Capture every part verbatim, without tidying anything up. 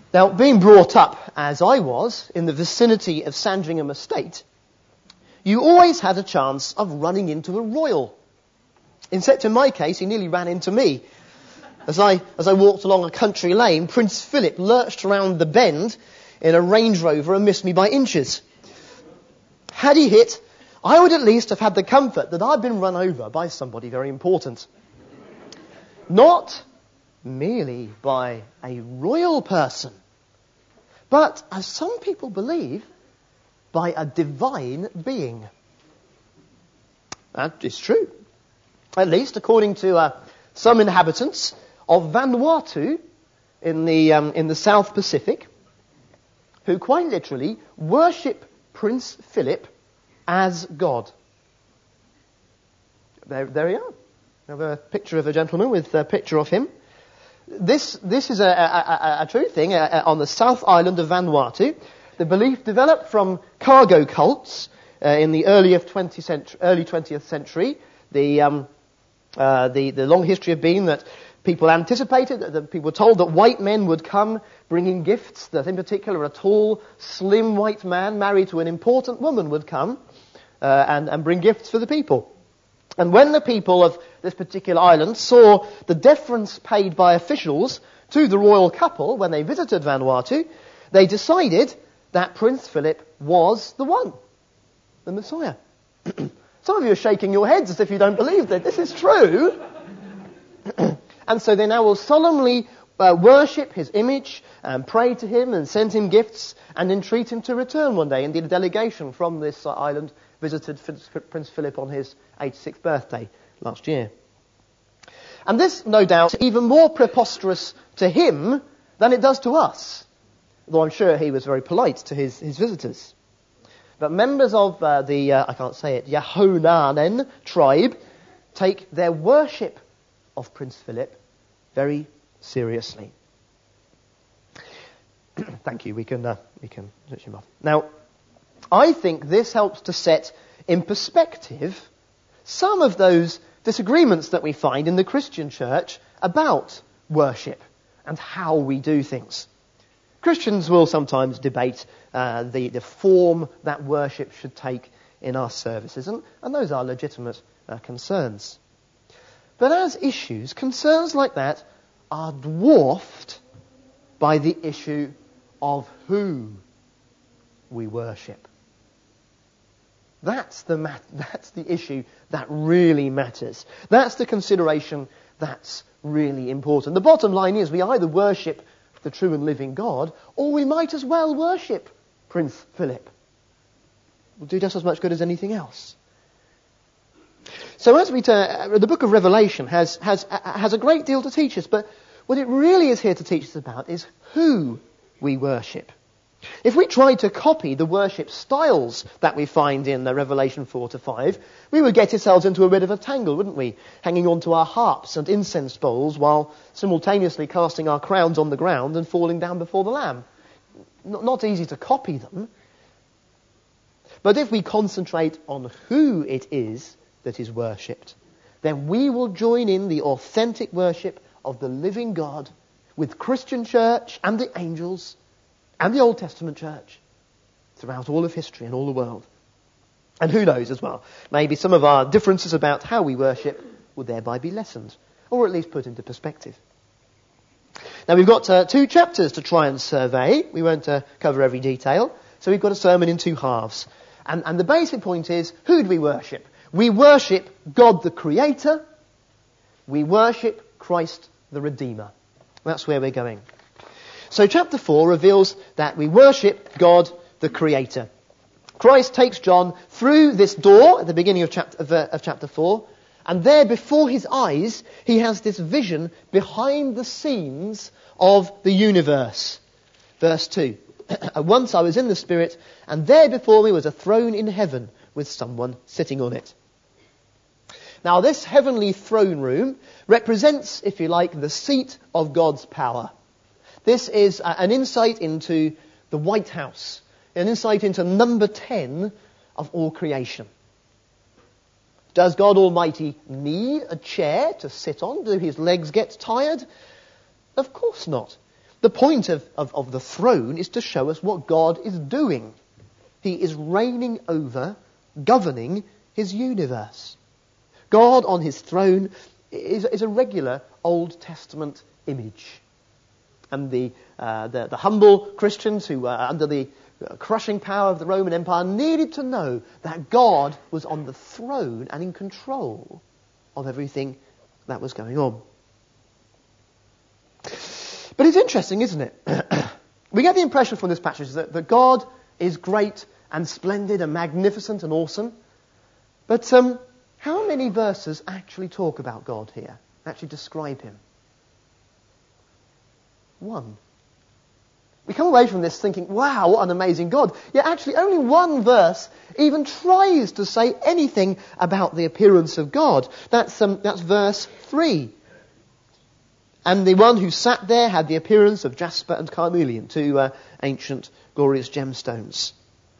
Now, being brought up, as I was, in the vicinity of Sandringham Estate, you always had a chance of running into a royal. Except in my case, he nearly ran into me. As I, as I walked along a country lane, Prince Philip lurched around the bend in a Range Rover and missed me by inches. Had he hit, I would at least have had the comfort that I'd been run over by somebody very important. Not merely by a royal person, but, as some people believe, by a divine being. That is true. At least according to uh, some inhabitants of Vanuatu in the, um, in the South Pacific, who quite literally worship Prince Philip as God. There, there we are. We have a picture of a gentleman with a picture of him. This, this is a, a, a, a true thing uh, on the South Island of Vanuatu. The belief developed from cargo cults uh, in the early twentieth century, early twentieth century. The, um, uh, the the long history of being that people anticipated, that, that people were told that white men would come bringing gifts. That in particular, a tall, slim white man married to an important woman would come uh, and and bring gifts for the people. And when the people of this particular island saw the deference paid by officials to the royal couple when they visited Vanuatu, they decided that Prince Philip was the one, the Messiah. Some of you are shaking your heads as if you don't believe that this is true. And so they now will solemnly uh, worship his image and pray to him and send him gifts and entreat him to return one day. Indeed, a delegation from this uh, island visited Prince Philip on his eighty-sixth birthday last year. And this, no doubt, is even more preposterous to him than it does to us, though I'm sure he was very polite to his, his visitors. But members of uh, the, uh, I can't say it, Yahonanen tribe take their worship of Prince Philip very seriously. Thank you, we can, uh, we can switch him off. Now, I think this helps to set in perspective some of those disagreements that we find in the Christian church about worship and how we do things. Christians will sometimes debate uh, the, the form that worship should take in our services, and, and those are legitimate uh, concerns. But as issues, concerns like that are dwarfed by the issue of who we worship. That's the mat- that's the issue that really matters. That's the consideration that's really important. The bottom line is we either worship the true and living God, or we might as well worship Prince Philip. It will do just as much good as anything else. So as we turn, the book of Revelation has, has, has a great deal to teach us, but what it really is here to teach us about is who we worship. If we tried to copy the worship styles that we find in uh, Revelation four to five, we would get ourselves into a bit of a tangle, wouldn't we? Hanging on to our harps and incense bowls while simultaneously casting our crowns on the ground and falling down before the Lamb. N- not easy to copy them. But if we concentrate on who it is that is worshipped, then we will join in the authentic worship of the living God with Christian church and the angels and the Old Testament church throughout all of history and all the world. And who knows as well, maybe some of our differences about how we worship will thereby be lessened, or at least put into perspective. Now we've got uh, two chapters to try and survey. We won't uh, cover every detail, so we've got a sermon in two halves. And, and the basic point is, who do we worship? We worship God the Creator. We worship Christ the Redeemer. That's where we're going. So chapter four reveals that we worship God the Creator. Christ takes John through this door at the beginning of chapter, of, uh, of chapter four, and there before his eyes he has this vision behind the scenes of the universe. Verse two. Once I was in the Spirit, and there before me was a throne in heaven with someone sitting on it. Now this heavenly throne room represents, if you like, the seat of God's power. This is an insight into the White House, an insight into number ten of all creation. Does God Almighty need a chair to sit on? Do his legs get tired? Of course not. The point of, of, of the throne is to show us what God is doing. He is reigning over, governing his universe. God on his throne is, is a regular Old Testament image. And the, uh, the, the humble Christians who were under the crushing power of the Roman Empire needed to know that God was on the throne and in control of everything that was going on. But it's interesting, isn't it? We get the impression from this passage that, that God is great and splendid and magnificent and awesome. But um, how many verses actually talk about God here? Actually describe him? One. We come away from this thinking, wow, what an amazing God. Yet actually only one verse even tries to say anything about the appearance of God. That's, um, that's verse three. And the one who sat there had the appearance of jasper and carnelian, two uh, ancient glorious gemstones.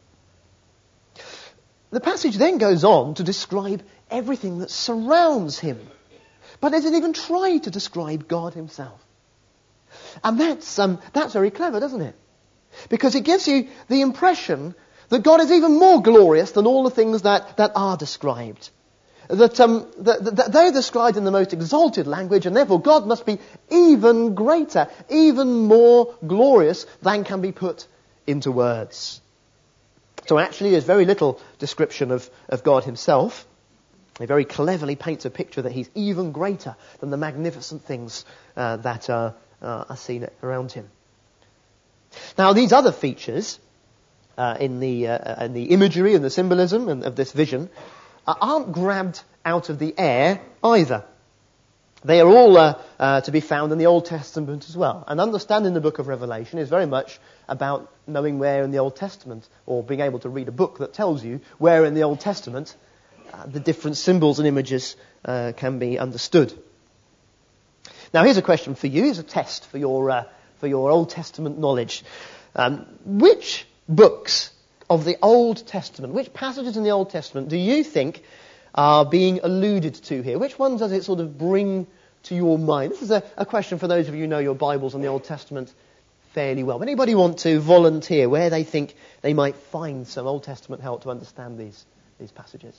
The passage then goes on to describe everything that surrounds him. But it doesn't even try to describe God himself. And that's um, that's very clever, doesn't it? Because it gives you the impression that God is even more glorious than all the things that, that are described. That, um, that, that they're described in the most exalted language, and therefore God must be even greater, even more glorious than can be put into words. So actually there's very little description of, of God himself. He very cleverly paints a picture that he's even greater than the magnificent things uh, that are, uh, are seen around him. Now these other features uh, in the uh, in the imagery and the symbolism and of this vision uh, aren't grabbed out of the air either. They are all uh, uh, to be found in the Old Testament as well. And understanding the book of Revelation is very much about knowing where in the Old Testament, or being able to read a book that tells you where in the Old Testament uh, the different symbols and images uh, can be understood. Now here's a question for you, here's a test for your uh, for your Old Testament knowledge. Um, which books of the Old Testament, which passages in the Old Testament do you think are being alluded to here? Which ones does it sort of bring to your mind? This is a, a question for those of you who know your Bibles and the Old Testament fairly well. Anybody want to volunteer where they think they might find some Old Testament help to understand these, these passages?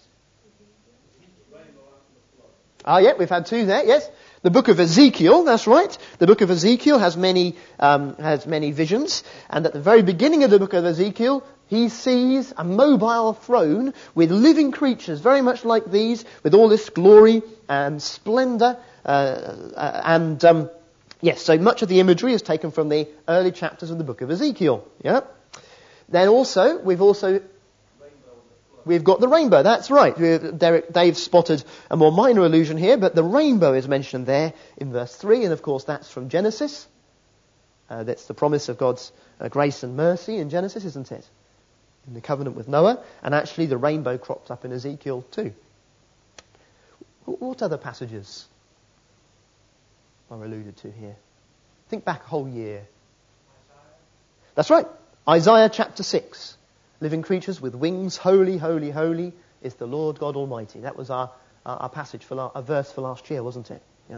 Ah, yeah, we've had two there, yes. The book of Ezekiel, that's right. The book of Ezekiel has many um, has many visions, and at the very beginning of the book of Ezekiel, he sees a mobile throne with living creatures, very much like these, with all this glory and splendour. Uh, uh, and um, yes, so much of the imagery is taken from the early chapters of the book of Ezekiel. Yeah. Then also, we've also We've got the rainbow, that's right. Derek, Dave spotted a more minor allusion here, but the rainbow is mentioned there in verse three, and of course that's from Genesis. Uh, that's the promise of God's uh, grace and mercy in Genesis, isn't it? In the covenant with Noah, and actually the rainbow crops up in Ezekiel too. What other passages are alluded to here? Think back a whole year. That's right, Isaiah chapter six. Living creatures with wings, holy, holy, holy is the Lord God Almighty. That was our, our, our passage, for la- our verse for last year, wasn't it? Yeah.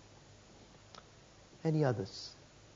Any others?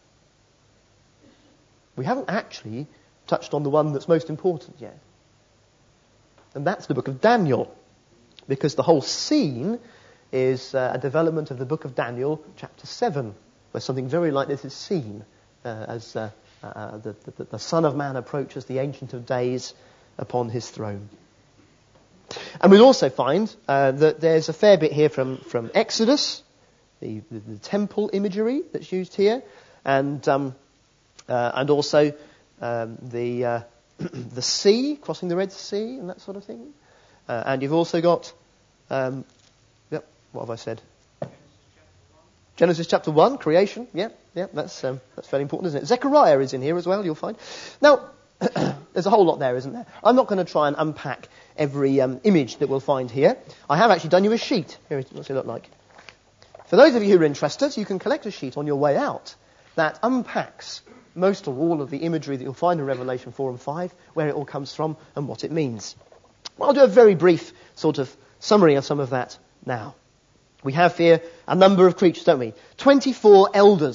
We haven't actually touched on the one that's most important yet. And that's the book of Daniel. Because the whole scene is uh, a development of the book of Daniel, chapter seven, where something very like this is seen uh, as... Uh, Uh, the, the, the Son of Man approaches the Ancient of Days upon his throne. And we'll also find uh, that there's a fair bit here from, from Exodus, the, the, the temple imagery that's used here, and um, uh, and also um, the uh, the sea, crossing the Red Sea and that sort of thing. Uh, and you've also got, um, yep, what have I said? Genesis chapter one, creation, yeah, yeah, that's um, that's very important, isn't it? Zechariah is in here as well, you'll find. Now, there's a whole lot there, isn't there? I'm not going to try and unpack every um, image that we'll find here. I have actually done you a sheet. Here, what's it look like? For those of you who are interested, you can collect a sheet on your way out that unpacks most or all of the imagery that you'll find in Revelation four and five, where it all comes from and what it means. Well, I'll do a very brief sort of summary of some of that now. We have here a number of creatures, don't we? twenty-four elders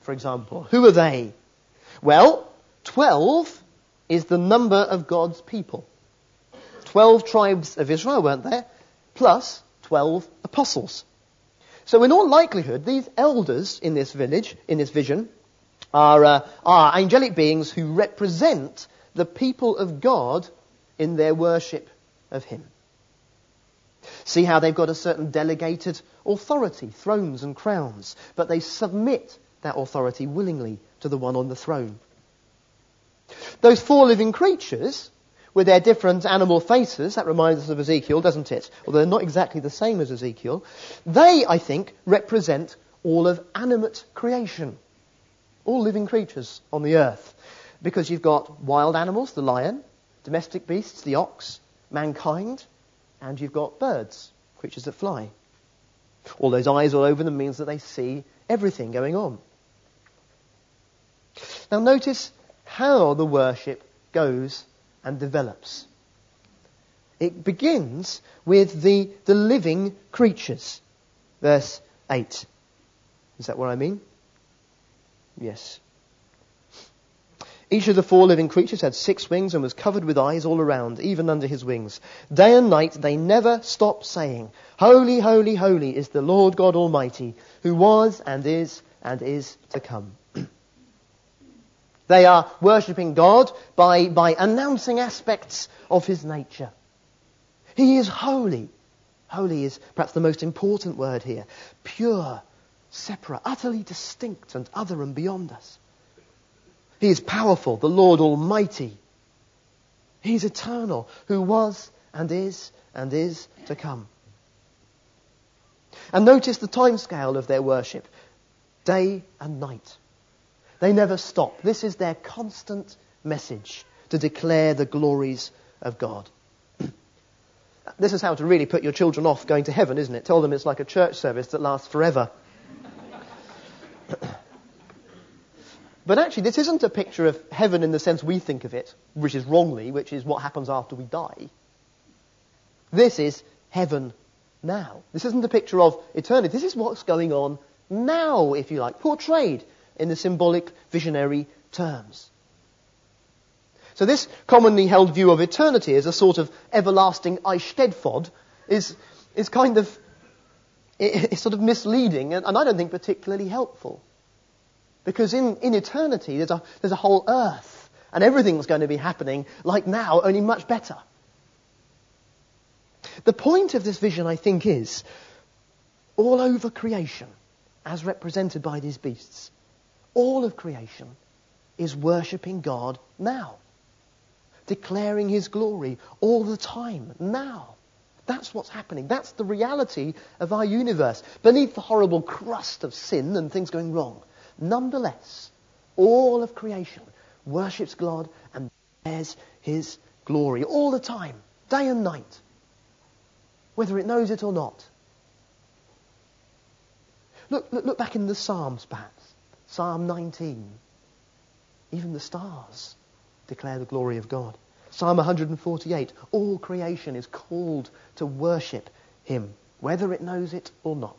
for example. Who are they? Well, twelve is the number of God's people. Twelve tribes of Israel, weren't there? Plus twelve apostles. So in all likelihood, these elders in this village, in this vision, are, uh, are angelic beings who represent the people of God in their worship of him. See how they've got a certain delegated authority, thrones and crowns, but they submit that authority willingly to the one on the throne. Those four living creatures, with their different animal faces, that reminds us of Ezekiel, doesn't it? Although they're not exactly the same as Ezekiel. They, I think, represent all of animate creation. All living creatures on the earth. Because you've got wild animals, the lion, domestic beasts, the ox, mankind, and you've got birds, creatures that fly. All those eyes all over them means that they see everything going on. Now notice how the worship goes and develops. It begins with the, the living creatures. Verse eight. Is that what I mean? Yes. Each of the four living creatures had six wings and was covered with eyes all around, even under his wings. Day and night they never stop saying, Holy, holy, holy is the Lord God Almighty, who was and is and is to come. They are worshipping God by, by announcing aspects of his nature. He is holy. Holy is perhaps the most important word here. Pure, separate, utterly distinct and other and beyond us. He is powerful, the Lord Almighty. He is eternal, who was and is and is to come. And notice the timescale of their worship. Day and night. They never stop. This is their constant message to declare the glories of God. This is how to really put your children off going to heaven, isn't it? Tell them it's like a church service that lasts forever. But actually, this isn't a picture of heaven in the sense we think of it, which is wrongly, which is what happens after we die. This is heaven now. This isn't a picture of eternity. This is what's going on now, if you like, portrayed in the symbolic, visionary terms. So this commonly held view of eternity as a sort of everlasting Eisteddfod is, is kind of it's sort of misleading and, and I don't think particularly helpful. Because in, in eternity, there's a, there's a whole earth, and everything's going to be happening like now, only much better. The point of this vision, I think, is all over creation, as represented by these beasts, all of creation is worshipping God now, declaring his glory all the time, now. That's what's happening. That's the reality of our universe, beneath the horrible crust of sin and things going wrong. Nonetheless, all of creation worships God and bears his glory all the time, day and night, whether it knows it or not. Look, look, look back in the Psalms, perhaps. Psalm nineteen. Even the stars declare the glory of God. Psalm one forty-eight. All creation is called to worship him, whether it knows it or not.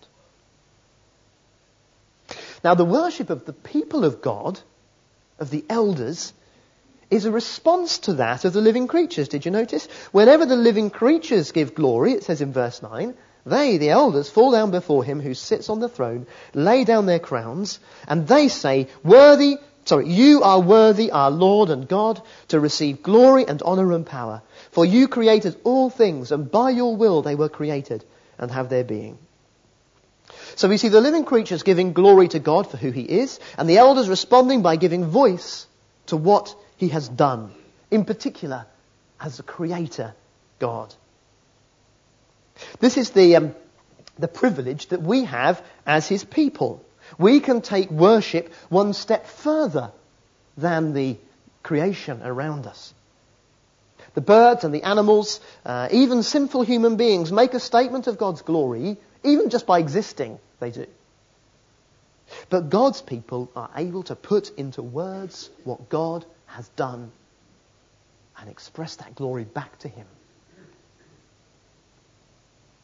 Now, the worship of the people of God, of the elders, is a response to that of the living creatures. Did you notice? Whenever the living creatures give glory, it says in verse nine, they, the elders, fall down before him who sits on the throne, lay down their crowns, and they say, Worthy, sorry, you are worthy, our Lord and God, to receive glory and honour and power. For you created all things, and by your will they were created and have their being. So we see the living creatures giving glory to God for who he is, and the elders responding by giving voice to what he has done, in particular as the creator God. This is the, um, the privilege that we have as his people. We can take worship one step further than the creation around us. The birds and the animals, uh, even sinful human beings, make a statement of God's glory. Even just by existing, they do. But God's people are able to put into words what God has done and express that glory back to him.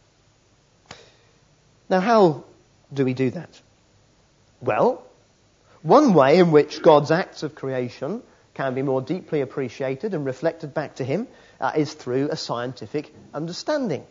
Now, how do we do that? Well, One way in which God's acts of creation can be more deeply appreciated and reflected back to him uh, is through a scientific understanding.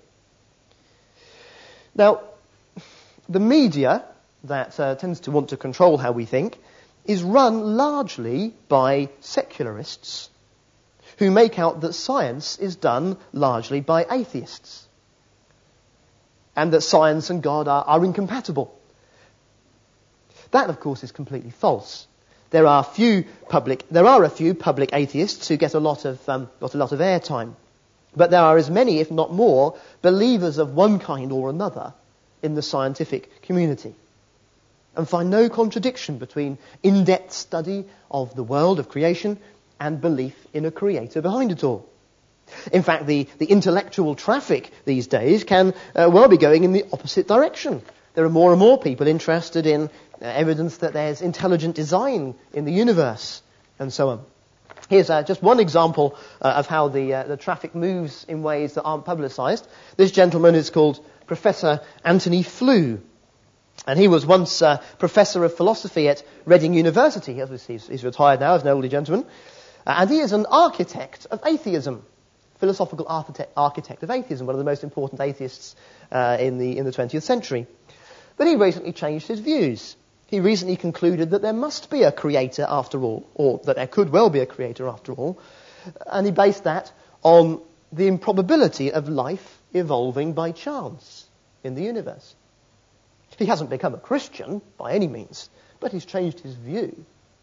Now, the media that uh, tends to want to control how we think is run largely by secularists who make out that science is done largely by atheists and that science and God are, are incompatible. That, of course, is completely false. There are few public, there are a few public atheists who get a lot of um, got a lot of airtime, but there are as many, if not more, believers of one kind or another in the scientific community, and find no contradiction between in-depth study of the world of creation and belief in a creator behind it all. In fact, the, the intellectual traffic these days can uh, well be going in the opposite direction. There are more and more people interested in uh, evidence that there's intelligent design in the universe, and so on. Here's uh, just one example uh, of how the, uh, the traffic moves in ways that aren't publicised. This gentleman is called Professor Anthony Flew, and he was once uh, Professor of Philosophy at Reading University. He's, he's retired now as an elderly gentleman. Uh, and he is an architect of atheism, philosophical architect, architect of atheism, one of the most important atheists uh, in the in the twentieth century. But he recently changed his views. He recently concluded that there must be a creator after all, or that there could well be a creator after all, and he based that on the improbability of life evolving by chance in the universe. He hasn't become a Christian by any means, but he's changed his view.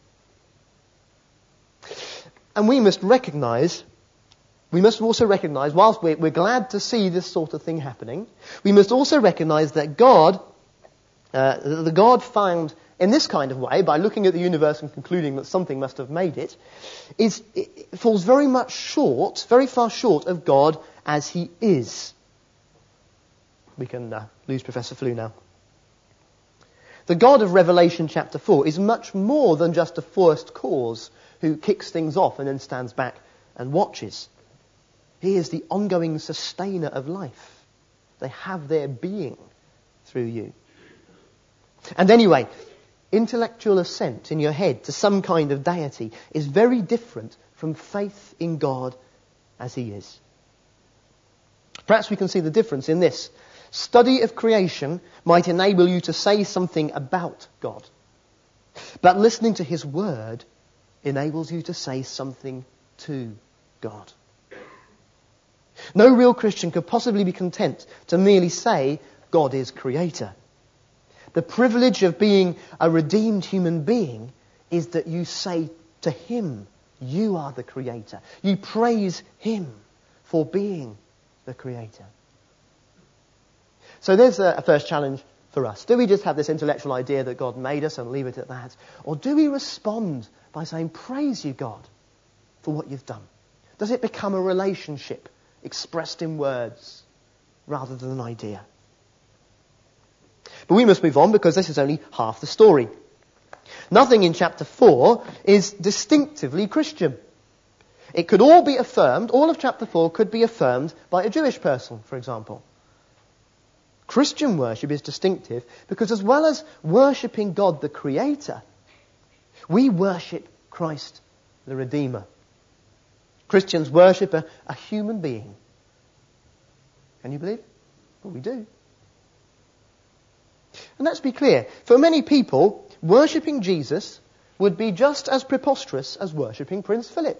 And we must recognise, we must also recognise, whilst we're, we're glad to see this sort of thing happening, we must also recognise that God, uh, the God found in this kind of way, by looking at the universe and concluding that something must have made it, is it falls very much short, very far short of God as he is. We can uh, lose Professor Flew now. The God of Revelation chapter four is much more than just a first cause who kicks things off and then stands back and watches. He is the ongoing sustainer of life. They have their being through you. And anyway, intellectual assent in your head to some kind of deity is very different from faith in God as he is. Perhaps we can see the difference in this. Study of creation might enable you to say something about God, but listening to his word enables you to say something to God. No real Christian could possibly be content to merely say God is creator. The privilege of being a redeemed human being is that you say to him, you are the creator. You praise him for being the creator. So there's a first challenge for us. Do we just have this intellectual idea that God made us and leave it at that? Or do we respond by saying, praise you, God, for what you've done? Does it become a relationship expressed in words rather than an idea? But we must move on because this is only half the story. Nothing in chapter four is distinctively Christian. It could all be affirmed, all of chapter four could be affirmed by a Jewish person, for example. Christian worship is distinctive because as well as worshipping God the Creator, we worship Christ the Redeemer. Christians worship a, a human being. Can you believe? Well, we do. And let's be clear, for many people, worshipping Jesus would be just as preposterous as worshipping Prince Philip.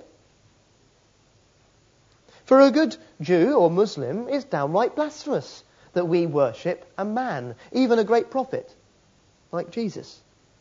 For a good Jew or Muslim, it's downright blasphemous that we worship a man, even a great prophet, like Jesus.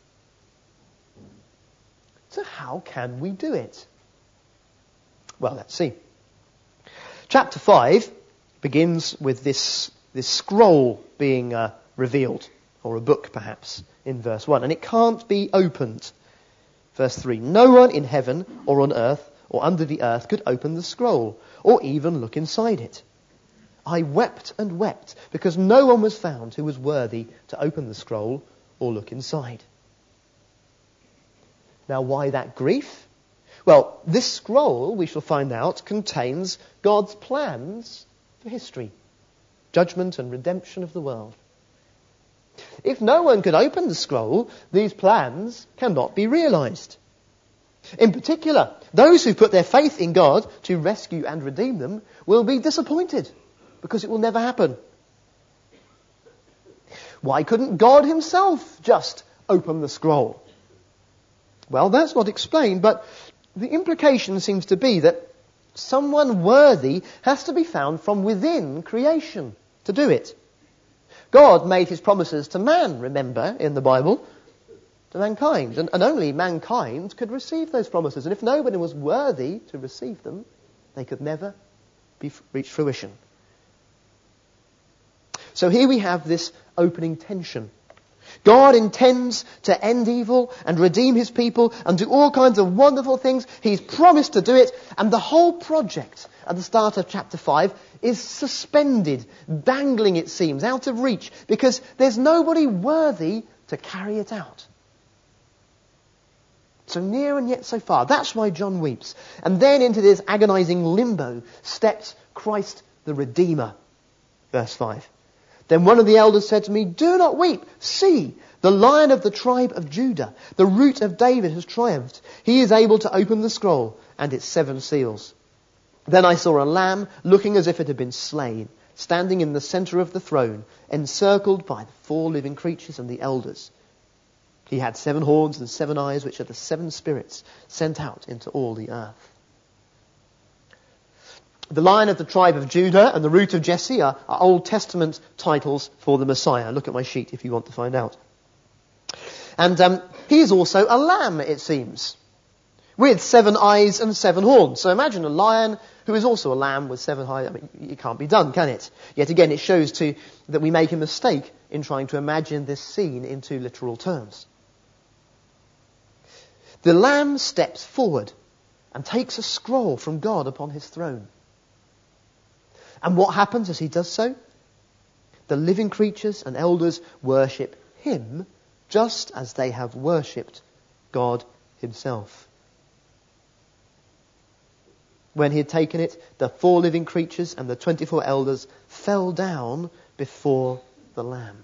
So how can we do it? Well, let's see. Chapter five begins with this, this scroll being uh, revealed, or a book perhaps, in verse one. And it can't be opened. Verse three, no one in heaven or on earth or under the earth could open the scroll, or even look inside it. I wept and wept because no one was found who was worthy to open the scroll or look inside. Now, why that grief? Well, this scroll, we shall find out, contains God's plans for history, judgment and redemption of the world. If no one could open the scroll, these plans cannot be realised. In particular, those who put their faith in God to rescue and redeem them will be disappointed because it will never happen. Why couldn't God himself just open the scroll? Well, that's not explained, but the implication seems to be that someone worthy has to be found from within creation to do it. God made his promises to man, remember, in the Bible, to mankind. And, and only mankind could receive those promises. And if nobody was worthy to receive them, they could never be, reach fruition. So here we have this opening tension. God intends to end evil and redeem his people and do all kinds of wonderful things. He's promised to do it. And the whole project at the start of chapter five is suspended, dangling, it seems, out of reach, because there's nobody worthy to carry it out. So near and yet so far. That's why John weeps. And then into this agonizing limbo steps Christ the Redeemer. Verse five. Then one of the elders said to me, "Do not weep. See, the Lion of the tribe of Judah, the Root of David, has triumphed. He is able to open the scroll and its seven seals." Then I saw a lamb looking as if it had been slain, standing in the centre of the throne, encircled by the four living creatures and the elders. He had seven horns and seven eyes, which are the seven spirits sent out into all the earth. The Lion of the tribe of Judah and the Root of Jesse are, are Old Testament titles for the Messiah. Look at my sheet if you want to find out. And um, he is also a lamb, it seems, with seven eyes and seven horns. So imagine a lion who is also a lamb with seven eyes. I mean, it can't be done, can it? Yet again, it shows too that we make a mistake in trying to imagine this scene in two literal terms. The lamb steps forward and takes a scroll from God upon his throne. And what happens as he does so? The living creatures and elders worship him just as they have worshipped God himself. When he had taken it, the four living creatures and the twenty-four elders fell down before the Lamb.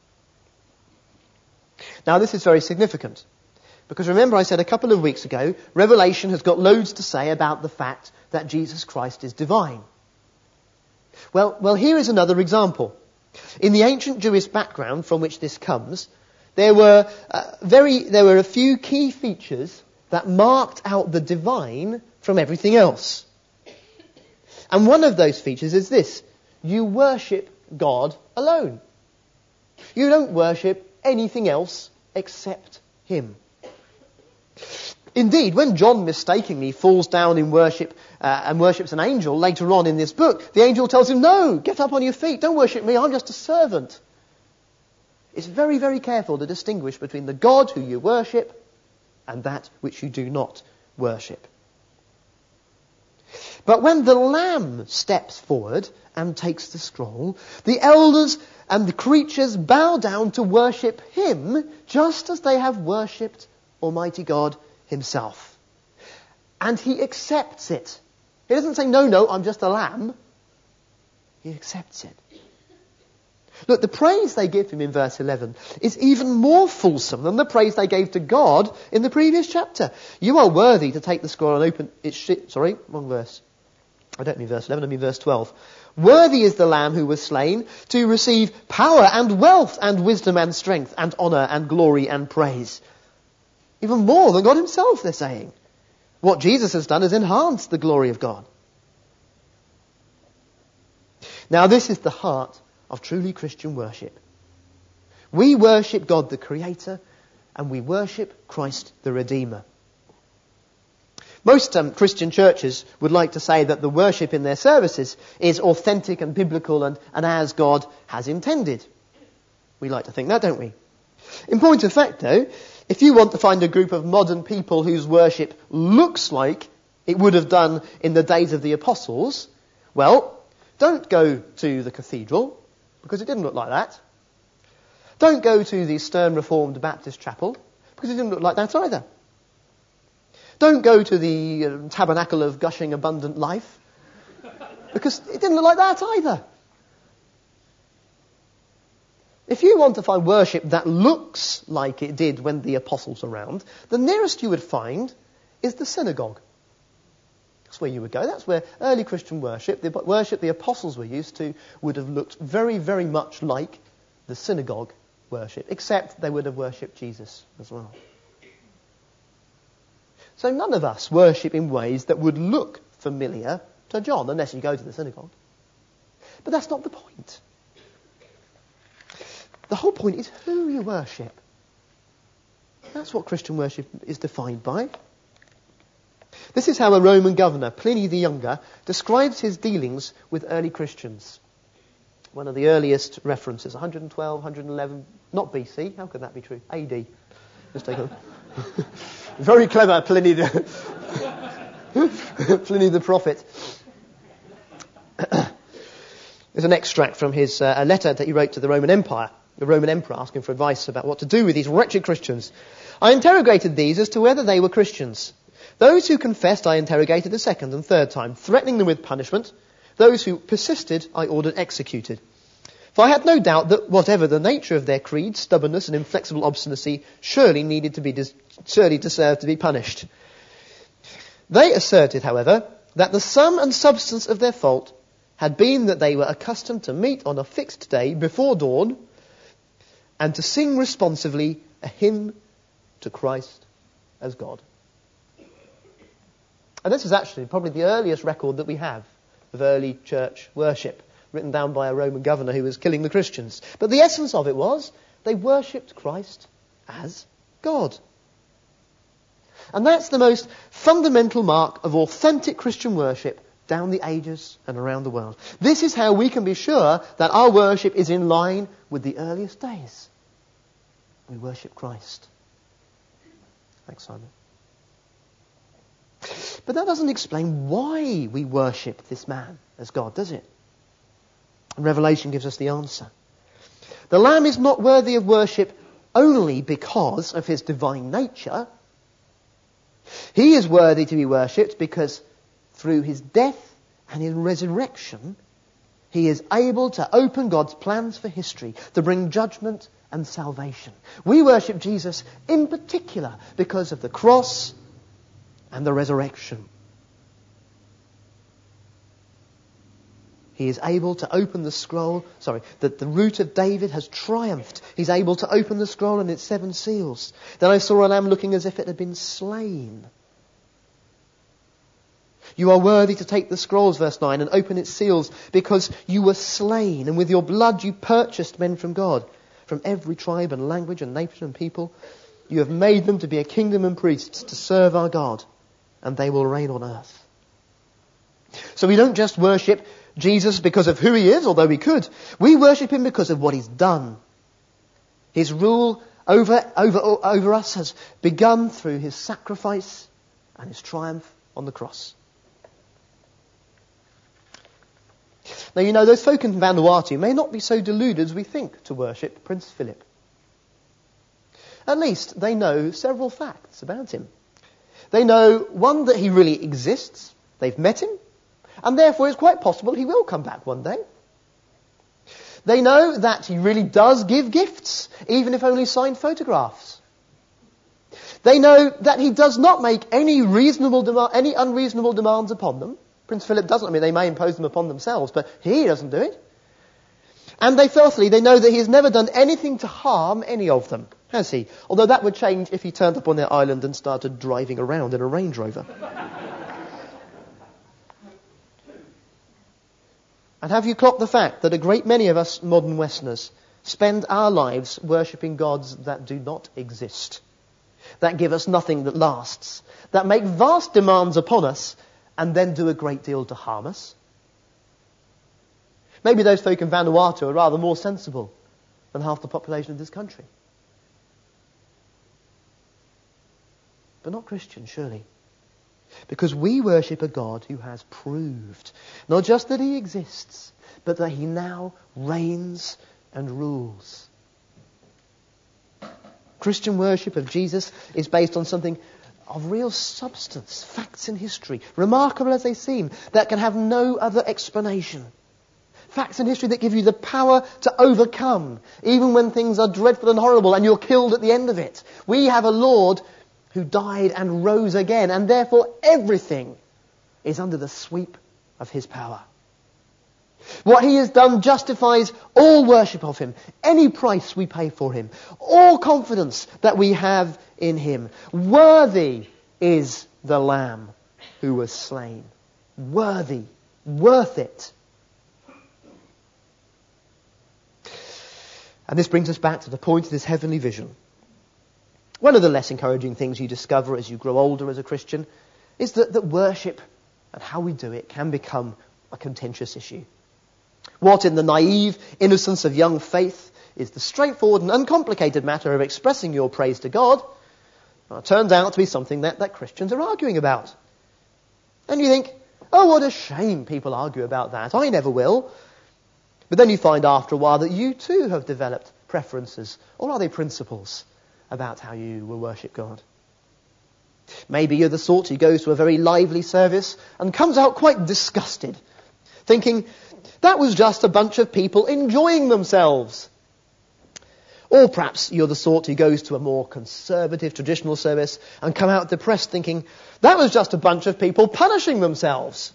Now this is very significant, because remember I said a couple of weeks ago, Revelation has got loads to say about the fact that Jesus Christ is divine. Well, well, here is another example. In the ancient Jewish background from which this comes, there were uh, very there were a few key features that marked out the divine from everything else. And one of those features is this: you worship God alone. You don't worship anything else except him. Indeed, when John mistakenly falls down in worship uh, and worships an angel later on in this book, the angel tells him, "No, get up on your feet, don't worship me, I'm just a servant." It's very, very careful to distinguish between the God who you worship and that which you do not worship. But when the Lamb steps forward and takes the scroll, the elders and the creatures bow down to worship him just as they have worshipped Almighty God himself. And he accepts it. He doesn't say, "No, no, I'm just a lamb." He accepts it. Look, the praise they give him in verse eleven is even more fulsome than the praise they gave to God in the previous chapter. "You are worthy to take the scroll and open its shi-" Sorry, wrong verse. I don't mean verse eleven, I mean verse twelve. "Worthy is the Lamb who was slain to receive power and wealth and wisdom and strength and honour and glory and praise." Even more than God himself, they're saying. What Jesus has done is enhanced the glory of God. Now this is the heart of truly Christian worship. We worship God the Creator, and we worship Christ the Redeemer. Most um, Christian churches would like to say that the worship in their services is authentic and biblical and, and as God has intended. We like to think that, don't we? In point of fact, though, if you want to find a group of modern people whose worship looks like it would have done in the days of the apostles, well, don't go to the cathedral, because it didn't look like that. Don't go to the Stern Reformed Baptist Chapel, because it didn't look like that either. Don't go to the uh, Tabernacle of Gushing Abundant Life, because it didn't look like that either. If you want to find worship that looks like it did when the apostles were around, the nearest you would find is the synagogue. That's where you would go. That's where early Christian worship, the worship the apostles were used to, would have looked very, very much like the synagogue worship, except they would have worshipped Jesus as well. So none of us worship in ways that would look familiar to John, unless you go to the synagogue. But that's not the point. The whole point is who you worship. That's what Christian worship is defined by. This is how a Roman governor, Pliny the Younger, describes his dealings with early Christians. One of the earliest references, one twelve, one eleven, not B C, how could that be true? A D. Just take a very clever Pliny the, Pliny the prophet. There's an extract from his uh, a letter that he wrote to the Roman Empire, the Roman emperor, asking for advice about what to do with these wretched Christians. I interrogated these as to whether they were Christians. Those who confessed I interrogated a second and third time, threatening them with punishment. Those who persisted I ordered executed. For I had no doubt that whatever the nature of their creed, stubbornness and inflexible obstinacy surely needed to be dis- surely deserved to be punished. They asserted, however, that the sum and substance of their fault had been that they were accustomed to meet on a fixed day before dawn and to sing responsively a hymn to Christ as God. And this is actually probably the earliest record that we have of early church worship, written down by a Roman governor who was killing the Christians. But the essence of it was they worshipped Christ as God. And that's the most fundamental mark of authentic Christian worship down the ages and around the world. This is how we can be sure that our worship is in line with the earliest days. We worship Christ. Thanks, Simon. But that doesn't explain why we worship this man as God, does it? And Revelation gives us the answer. The Lamb is not worthy of worship only because of his divine nature. He is worthy to be worshipped because through his death and his resurrection, he is able to open God's plans for history, to bring judgment and salvation. We worship Jesus in particular because of the cross and the resurrection. He is able to open the scroll, sorry, that the root of David has triumphed. He's able to open the scroll and its seven seals. Then I saw a lamb looking as if it had been slain. You are worthy to take the scrolls, verse nine, and open its seals because you were slain, and with your blood you purchased men from God, from every tribe and language and nation and people. You have made them to be a kingdom and priests to serve our God, and they will reign on earth. So we don't just worship Jesus because of who he is, although we could. We worship him because of what he's done. His rule over, over, over us has begun through his sacrifice and his triumph on the cross. Now, you know, those folk in Vanuatu may not be so deluded as we think to worship Prince Philip. At least they know several facts about him. They know, one, that he really exists. They've met him. And therefore it's quite possible he will come back one day. They know that he really does give gifts, even if only signed photographs. They know that he does not make any reasonable dema- any unreasonable demands upon them. Prince Philip doesn't. I mean, they may impose them upon themselves, but he doesn't do it. And they, fourthly, they know that he has never done anything to harm any of them, has he? Although that would change if he turned up on their island and started driving around in a Range Rover. And have you clocked the fact that a great many of us modern Westerners spend our lives worshipping gods that do not exist, that give us nothing that lasts, that make vast demands upon us and then do a great deal to harm us? Maybe those folk in Vanuatu are rather more sensible than half the population of this country. But not Christians, surely. Because we worship a God who has proved not just that he exists, but that he now reigns and rules. Christian worship of Jesus is based on something of real substance, facts in history, remarkable as they seem, that can have no other explanation. Facts in history that give you the power to overcome, even when things are dreadful and horrible and you're killed at the end of it. We have a Lord who died and rose again, and therefore everything is under the sweep of his power. What he has done justifies all worship of him, any price we pay for him, all confidence that we have in him. Worthy is the Lamb who was slain. Worthy, worth it. And this brings us back to the point of this heavenly vision. One of the less encouraging things you discover as you grow older as a Christian is that, that worship and how we do it can become a contentious issue. What in the naive innocence of young faith is the straightforward and uncomplicated matter of expressing your praise to God, well, it turns out to be something that, that Christians are arguing about. And you think, oh, what a shame people argue about that. I never will. But then you find after a while that you too have developed preferences, or are they principles, about how you will worship God. Maybe you're the sort who goes to a very lively service and comes out quite disgusted, thinking, that was just a bunch of people enjoying themselves. Or perhaps you're the sort who goes to a more conservative, traditional service and come out depressed thinking, that was just a bunch of people punishing themselves.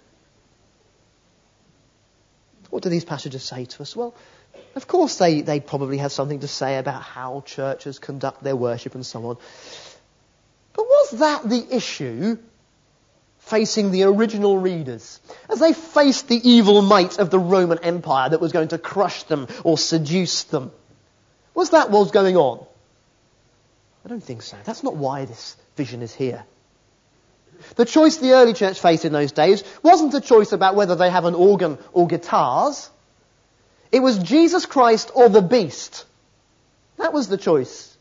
What do these passages say to us? Well, of course they, they probably have something to say about how churches conduct their worship and so on. But was that the issue facing the original readers as they faced the evil might of the Roman Empire that was going to crush them or seduce them? Was that what was going on? I don't think so. That's not why this vision is here. The choice the early church faced in those days wasn't a choice about whether they have an organ or guitars. It was Jesus Christ or the beast. That was the choice.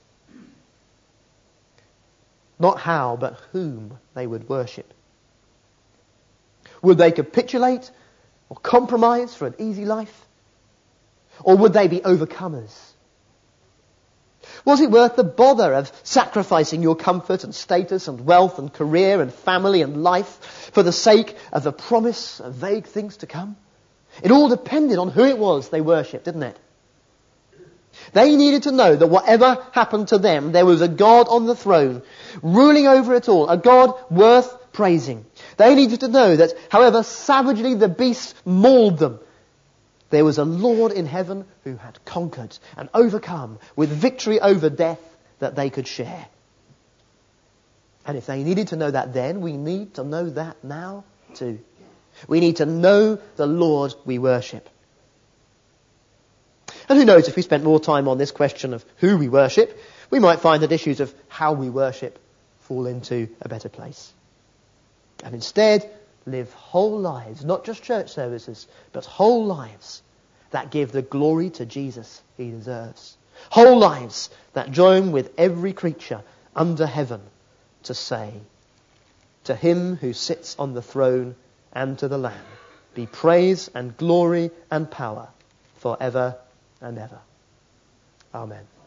Not how, but whom they would worship. Would they capitulate or compromise for an easy life? Or would they be overcomers? Was it worth the bother of sacrificing your comfort and status and wealth and career and family and life for the sake of the promise of vague things to come? It all depended on who it was they worshipped, didn't it? They needed to know that whatever happened to them, there was a God on the throne, ruling over it all, a God worth praising. They needed to know that however savagely the beast mauled them, there was a Lord in heaven who had conquered and overcome with victory over death that they could share. And if they needed to know that then, we need to know that now too. We need to know the Lord we worship. And who knows, if we spent more time on this question of who we worship, we might find that issues of how we worship fall into a better place. And instead, live whole lives, not just church services, but whole lives that give the glory to Jesus he deserves. Whole lives that join with every creature under heaven to say, to him who sits on the throne and to the Lamb, be praise and glory and power forever and ever. Amen.